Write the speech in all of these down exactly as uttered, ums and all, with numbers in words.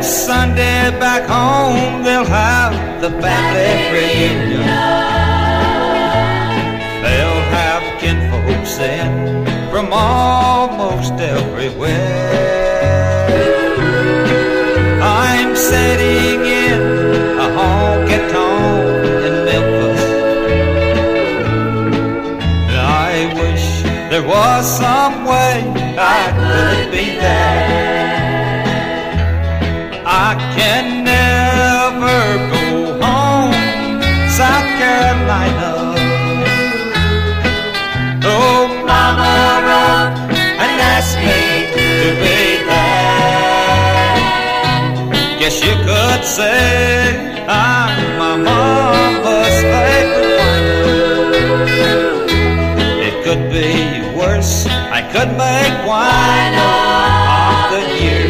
Next Sunday back home they'll have the family reunion. They'll have kinfolks in from almost everywhere. I'm sitting in a honky-tonk in Memphis. I wish there was some way I could be there. I can never go home, South Carolina. Oh, Mama wrote and asked me to be there. Guess you could say I'm my mama's favorite wine. It could be worse. I could make wine of the year.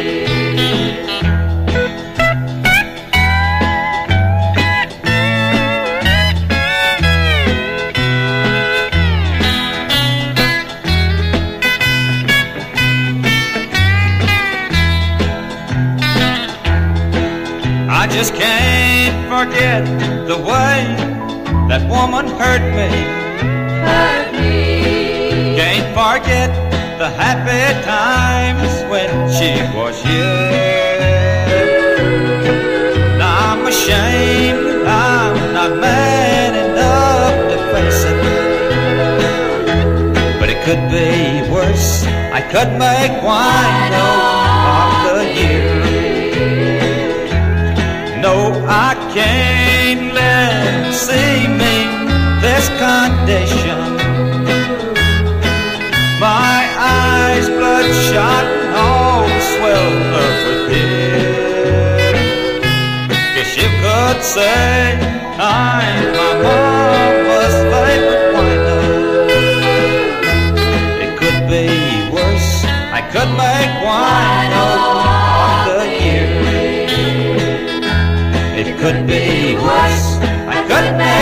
I just can't forget the way that woman hurt me. Hurt me. Can't forget the happy times when she was here. Now I'm ashamed I'm not man enough to face it. But it could be worse. I could make wine of the year. No, I can't let him see me this condition. My eyes bloodshot and all swelled up with tears. Guess you could say I'm my mama's favorite winer. It could be worse. I could make wine of the year. It could be worse. I could make